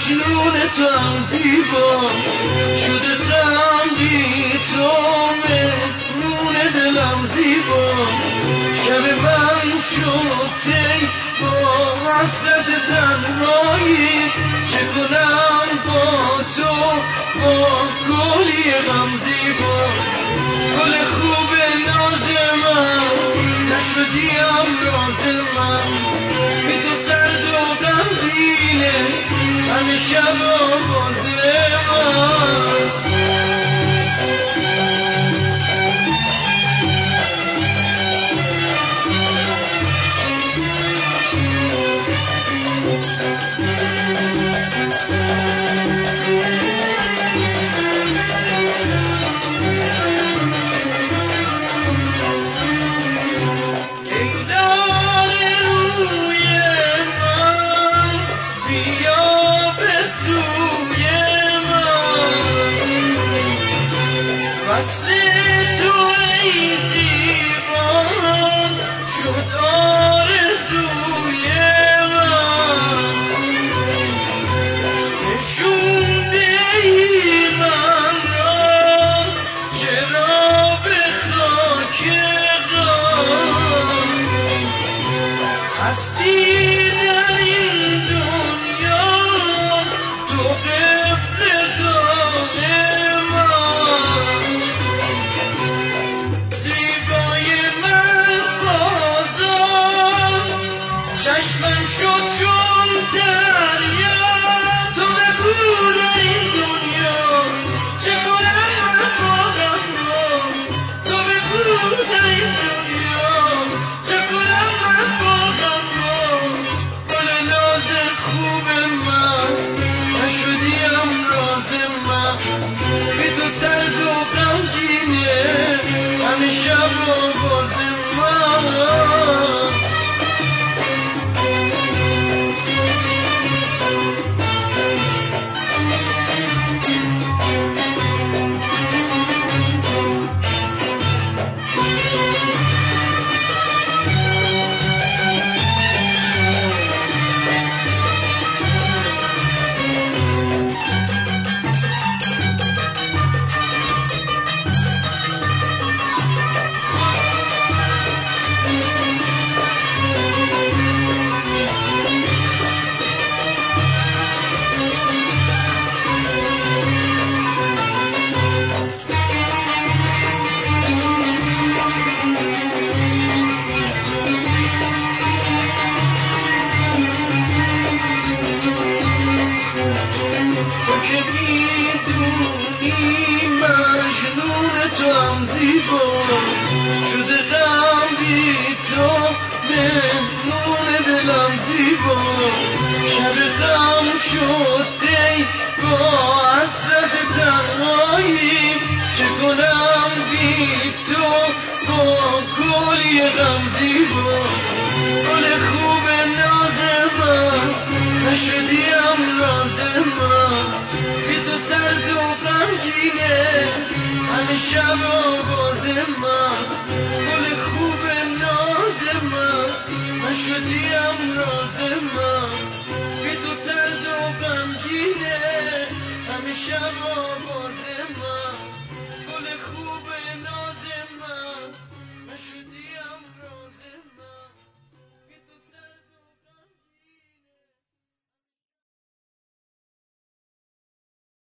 مجنون تو هم زیبا شده غمگی تو مهمون دلم زیبا شب من شد تی با حسرت تنهایی چه کنم با تو با گلی غم زیبا گل خوب ناز من نشدیم راز من بی تو سرد و غمگینه همه شب آواز من وصل تو ای زیبا شد آرزوی من نشونده ای من را چرا به خاک غم هستی در این دنیا تو قبلگاه چشمم شد چون دریا تو بگو در این دنیا چه کنم با غم را تو بگو در این دنیا چه کنم با غم را گل ناز خوب من نشدیم راز من بی تو سرد و غمگینه همه شب آواز من مجنون تو هم زیبا شده غم بی تو مهمون دلم زیبا شب غم شد تی با حسرت تنهایی چه کنم بی تو با گلی غم زیبا گل خوب ناز من نشدیم راز من بی تو سرد و غمگینه همه شب آواز من